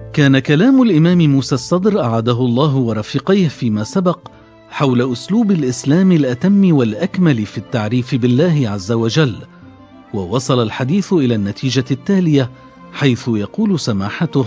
كان كلام الإمام موسى الصدر أعاده الله ورفيقيه فيما سبق حول أسلوب الإسلام الأتم والأكمل في التعريف بالله عز وجل، ووصل الحديث إلى النتيجة التالية، حيث يقول سماحته: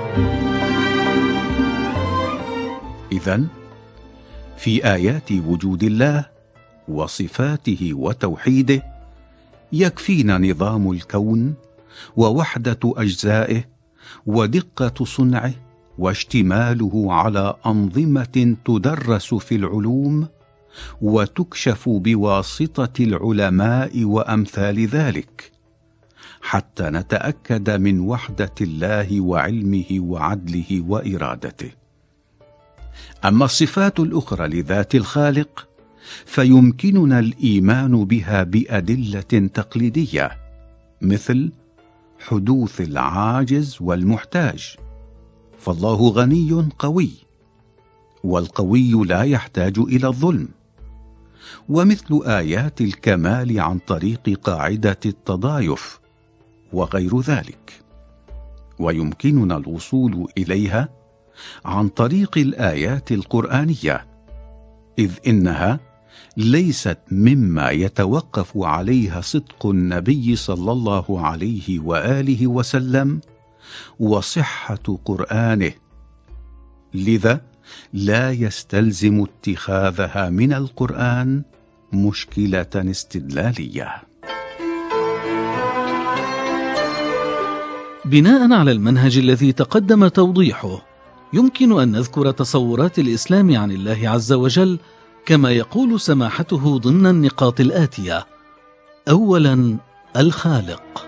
إذن في آيات وجود الله وصفاته وتوحيده يكفينا نظام الكون ووحدة أجزائه ودقة صنعه واشتماله على أنظمة تدرس في العلوم وتكشف بواسطة العلماء وأمثال ذلك، حتى نتأكد من وحدة الله وعلمه وعدله وإرادته. أما الصفات الأخرى لذات الخالق فيمكننا الإيمان بها بأدلة تقليدية، مثل حدوث العاجز والمحتاج، فالله غني قوي، والقوي لا يحتاج إلى الظلم، ومثل آيات الكمال عن طريق قاعدة التضايف وغير ذلك. ويمكننا الوصول إليها عن طريق الآيات القرآنية، إذ إنها ليست مما يتوقف عليها صدق النبي صلى الله عليه وآله وسلم وصحة قرآنه، لذا لا يستلزم اتخاذها من القرآن مشكلة استدلالية. بناء على المنهج الذي تقدم توضيحه، يمكن أن نذكر تصورات الإسلام عن الله عز وجل كما يقول سماحته ضمن النقاط الآتية: أولا، الخالق.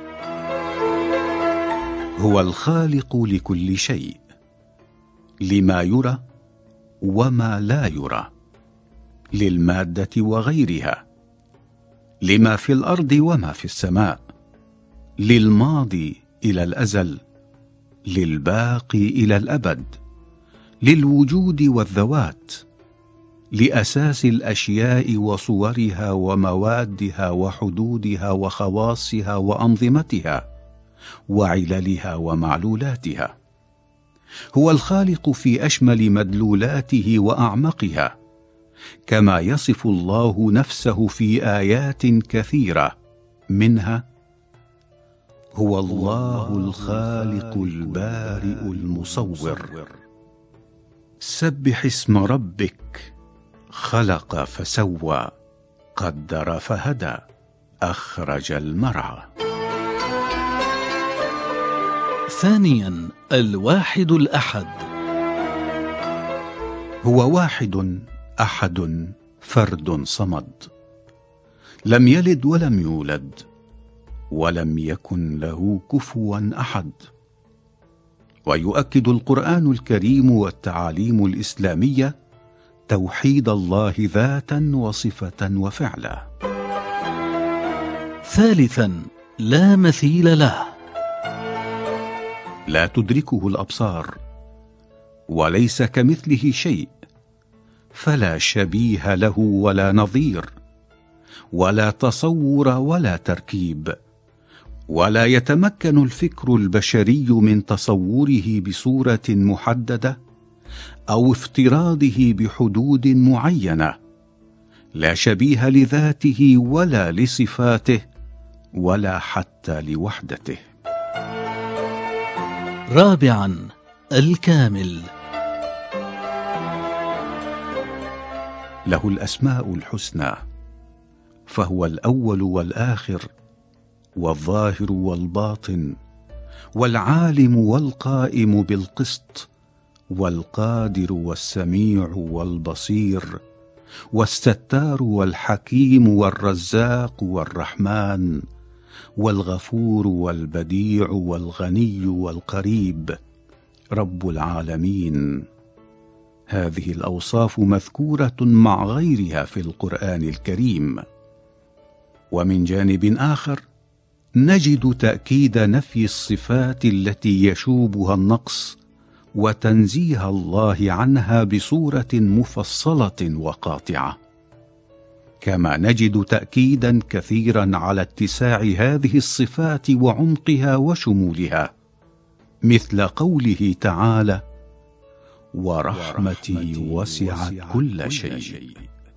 هو الخالق لكل شيء، لما يرى وما لا يرى، للمادة وغيرها، لما في الأرض وما في السماء، للماضي إلى الأزل، للباقي إلى الأبد، للوجود والذوات، لأساس الأشياء وصورها وموادها وحدودها وخواصها وأنظمتها وعللها ومعلولاتها. هو الخالق في أشمل مدلولاته وأعمقها، كما يصف الله نفسه في آيات كثيرة، منها: هو الله الخالق البارئ المصور، سبح اسم ربك، خلق فسوى، قدر فهدى، أخرج المرعى. ثانيا، الواحد الأحد. هو واحد أحد فرد صمد، لم يلد ولم يولد، ولم يكن له كفوا أحد. ويؤكد القرآن الكريم والتعاليم الإسلامية توحيد الله ذاتا وصفة وفعلا. ثالثا، لا مثيل له. لا تدركه الأبصار، وليس كمثله شيء، فلا شبيه له ولا نظير، ولا تصور ولا تركيب، ولا يتمكن الفكر البشري من تصوره بصورة محددة أو افتراضه بحدود معينة. لا شبيه لذاته ولا لصفاته ولا حتى لوحدته. رابعا، الكامل. له الأسماء الحسنى، فهو الأول والآخر والظاهر والباطن والعالم والقائم بالقسط والقادر والسميع والبصير والستار والحكيم والرزاق والرحمن والغفور والبديع والغني والقريب، رب العالمين. هذه الأوصاف مذكورة مع غيرها في القرآن الكريم. ومن جانب آخر نجد تأكيد نفي الصفات التي يشوبها النقص وتنزيه الله عنها بصورة مفصلة وقاطعة، كما نجد تأكيدا كثيرا على اتساع هذه الصفات وعمقها وشمولها، مثل قوله تعالى: ورحمتي وسعت كل شيء.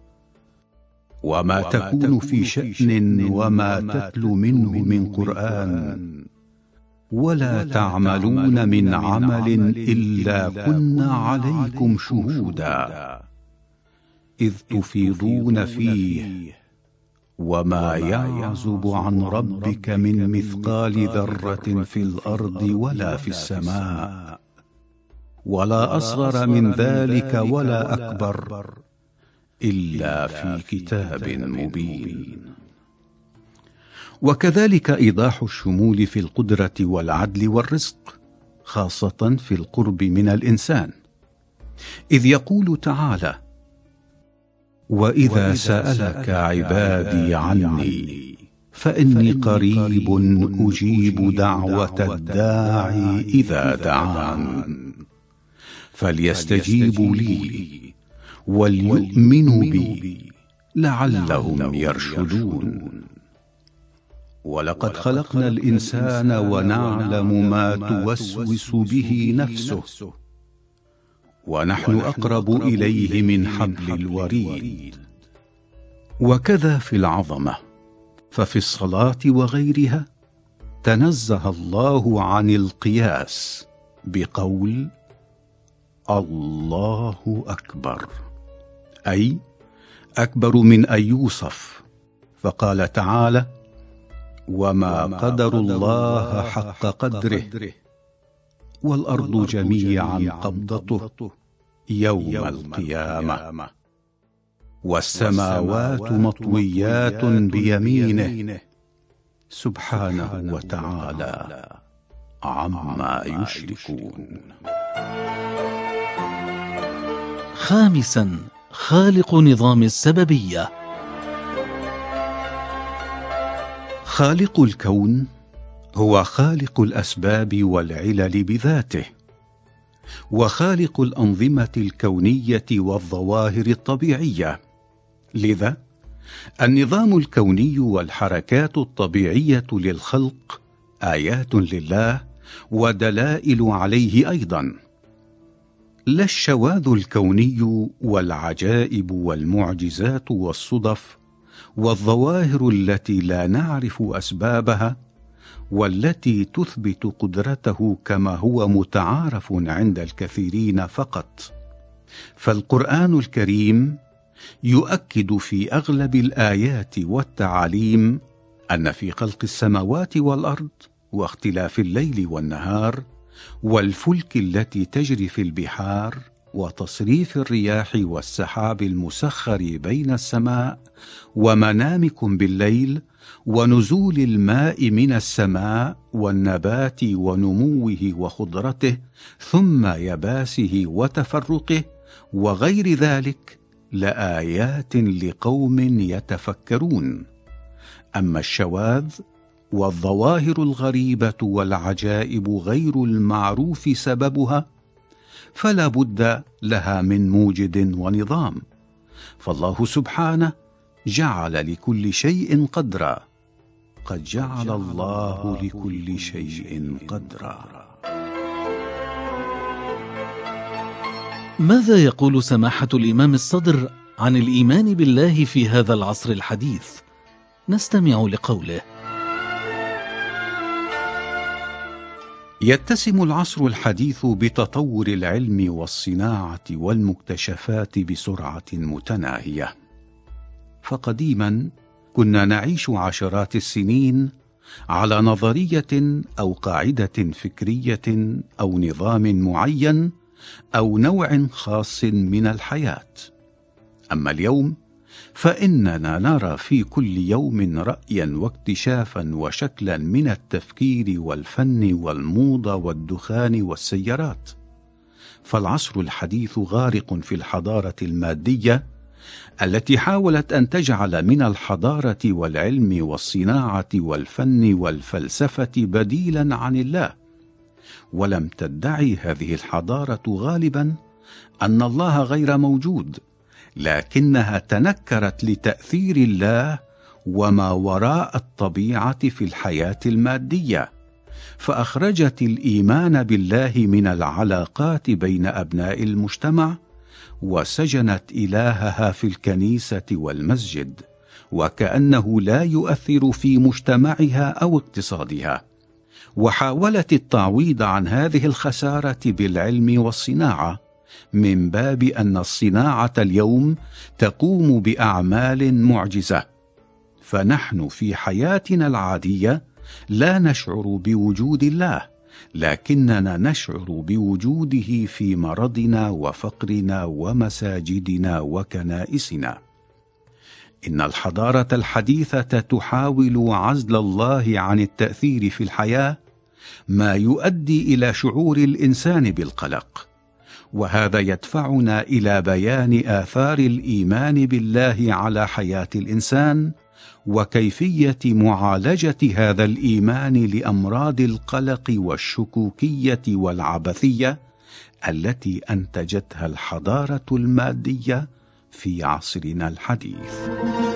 وما تكون في شأن وما تتلو منه من قرآن ولا تعملون من عمل إلا كنا عليكم شهودا إذ تفيضون فيه وما يعزب عن ربك من مثقال ذرة في الأرض ولا في السماء ولا أصغر من ذلك ولا أكبر إلا في كتاب مبين. وكذلك إيضاح الشمول في القدرة والعدل والرزق، خاصة في القرب من الإنسان، إذ يقول تعالى: وإذا سألك عبادي عني فإني قريب أجيب دعوة الداعي إذا دعان فليستجيبوا لي وليؤمنوا بي لعلهم يرشدون. ولقد خلقنا الإنسان ونعلم ما توسوس به نفسه ونحن أقرب إليه من حبل الوريد. وكذا في العظمة، ففي الصلاة وغيرها تنزه الله عن القياس بقول: الله أكبر، أي أكبر من أن يوصف، فقال تعالى: وما قدروا الله حق قدره والأرض جميعا قبضته يوم القيامة والسماوات مطويات بيمينه سبحانه وتعالى عما يشركون. خامسا، خالق نظام السببية. خالق الكون هو خالق الأسباب والعلل بذاته، وخالق الأنظمة الكونية والظواهر الطبيعية. لذا النظام الكوني والحركات الطبيعية للخلق آيات لله ودلائل عليه أيضا، لا الشواذ الكوني والعجائب والمعجزات والصدف والظواهر التي لا نعرف أسبابها والتي تثبت قدرته كما هو متعارف عند الكثيرين فقط. فالقرآن الكريم يؤكد في أغلب الآيات والتعاليم أن في خلق السماوات والأرض واختلاف الليل والنهار والفلك التي تجري في البحار وتصريف الرياح والسحاب المسخر بين السماء ومنامكم بالليل ونزول الماء من السماء والنبات ونموه وخضرته ثم يباسه وتفرقه وغير ذلك لآيات لقوم يتفكرون. أما الشواذ والظواهر الغريبة والعجائب غير المعروف سببها فلا بد لها من موجد ونظام، فالله سبحانه جعل لكل شيء قدرا، قد جعل الله لكل شيء قدرا. ماذا يقول سماحة الإمام الصدر عن الإيمان بالله في هذا العصر الحديث؟ نستمع لقوله: يتسم العصر الحديث بتطور العلم والصناعة والمكتشفات بسرعة متناهية. فقديما كنا نعيش عشرات السنين على نظرية أو قاعدة فكرية أو نظام معين أو نوع خاص من الحياة. أما اليوم فإننا نرى في كل يوم رأيا واكتشافا وشكلا من التفكير والفن والموضة والدخان والسيارات. فالعصر الحديث غارق في الحضارة المادية التي حاولت أن تجعل من الحضارة والعلم والصناعة والفن والفلسفة بديلا عن الله، ولم تدعي هذه الحضارة غالبا أن الله غير موجود، لكنها تنكرت لتأثير الله وما وراء الطبيعة في الحياة المادية، فأخرجت الإيمان بالله من العلاقات بين أبناء المجتمع، وسجنت إلهها في الكنيسة والمسجد، وكأنه لا يؤثر في مجتمعها أو اقتصادها. وحاولت التعويض عن هذه الخسارة بالعلم والصناعة، من باب أن الصناعة اليوم تقوم بأعمال معجزة. فنحن في حياتنا العادية لا نشعر بوجود الله، لكننا نشعر بوجوده في مرضنا وفقرنا ومساجدنا وكنائسنا. إن الحضارة الحديثة تحاول عزل الله عن التأثير في الحياة، ما يؤدي إلى شعور الإنسان بالقلق، وهذا يدفعنا إلى بيان آثار الإيمان بالله على حياة الإنسان، وكيفية معالجة هذا الإيمان لأمراض القلق والشكوكية والعبثية التي أنتجتها الحضارة المادية في عصرنا الحديث.